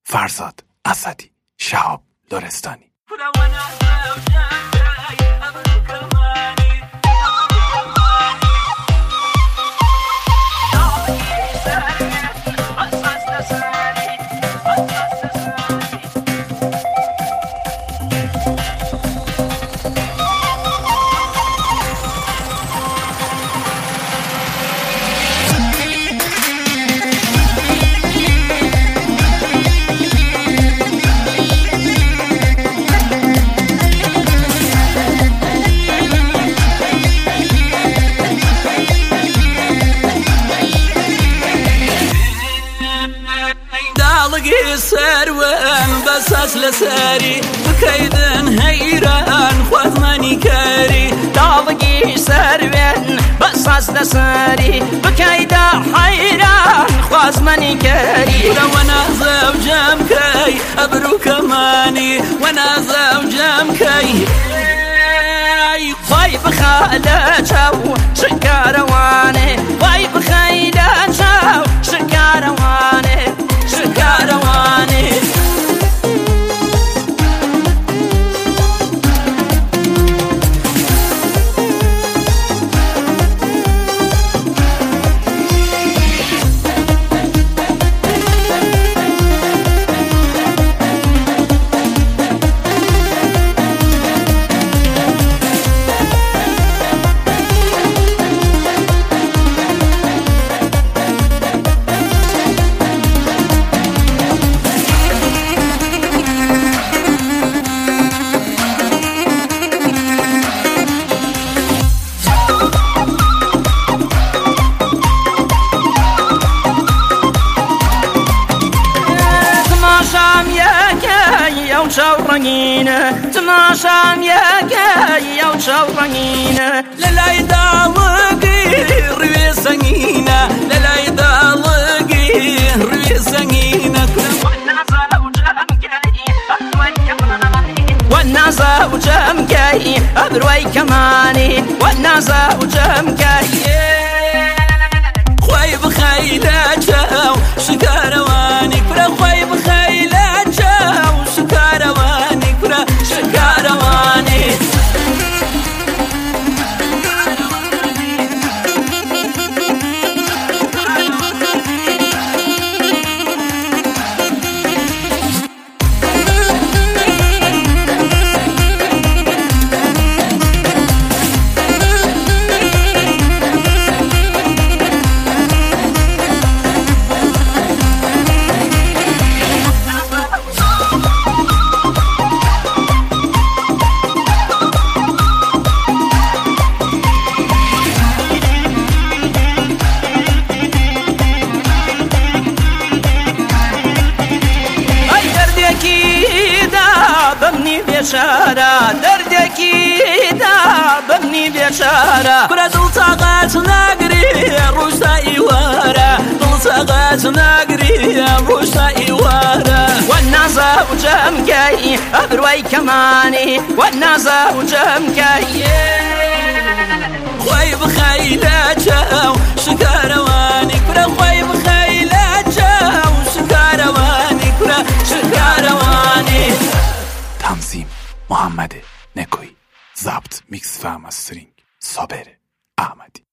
فرزاد اسدی، شهاب لرستانی. سروان بساس لساري بكيدن هيران خوثماني كاري دالقي سروان بساس لساري بكيدا حيران خوثماني كاري وانا زوجم كي ابرو كماني وانا زوجم كي واي بخاله شاو شكارواني واي بخاله شاو شكارواني شكارواني شورانينا تماشام يا جاي يا شورانينا لا يداوقي روي سنينا لا يداوقي روي سنينا والناس وجم جاي أبروي كماني والناس وجم جاي خوي بخيلة جاو شكارواني كرا خوي بخيلة جاو شكارواني كرا شكارواني بشارة دردكي دا ببني بشارة كرة دلتاقات ناقري روشتا إيوارة دلتاقات ناقري روشتا إيوارة والناس وجمكي أبروي كماني والناس وجمكي خوي بخيلة جاو شكارواني كرة خوي بخيلة جاو شكارواني كرة شكارواني. تنظیم محمد نکویی، ضبط میکس و مسترینگ صابر احمدی.